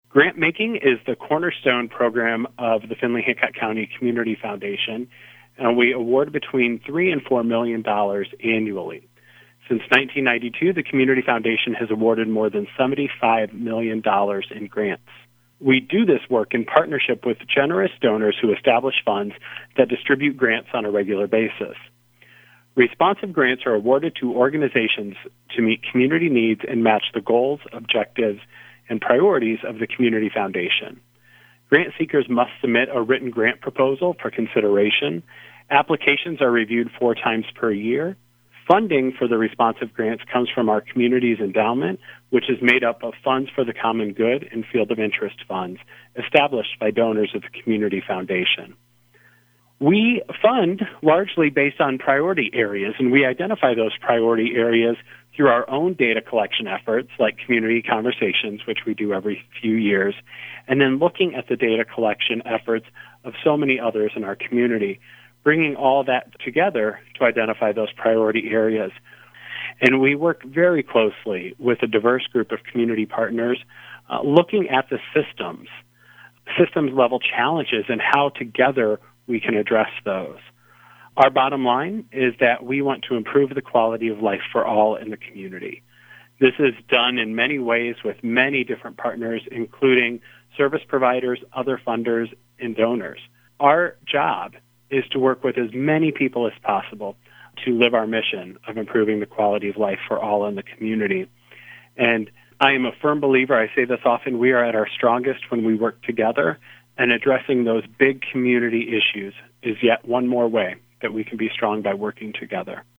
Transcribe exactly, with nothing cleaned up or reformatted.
Grant making is the cornerstone program of the Findlay-Hancock County Community Foundation, and we award between three and four million dollars annually. Since nineteen ninety-two, the Community Foundation has awarded more than seventy-five million dollars in grants. We do this work in partnership with generous donors who establish funds that distribute grants on a regular basis. Responsive grants are awarded to organizations to meet community needs and match the goals, objectives, and priorities of the Community Foundation. Grant seekers must submit a written grant proposal for consideration. Applications are reviewed four times per year. Funding for the responsive grants comes from our community's endowment, which is made up of funds for the common good and field of interest funds established by donors of the Community Foundation. We fund largely based on priority areas, and we identify those priority areas through our own data collection efforts, like community conversations, which we do every few years, and then looking at the data collection efforts of so many others in our community, bringing all that together to identify those priority areas. And we work very closely with a diverse group of community partners, uh, looking at the systems, systems-level challenges, and how together we can address those. Our bottom line is that we want to improve the quality of life for all in the community. This is done in many ways with many different partners, including service providers, other funders, and donors. Our job is to work with as many people as possible to live our mission of improving the quality of life for all in the community. And I am a firm believer, I say this often, we are at our strongest when we work together, and addressing those big community issues is yet one more way that we can be strong by working together.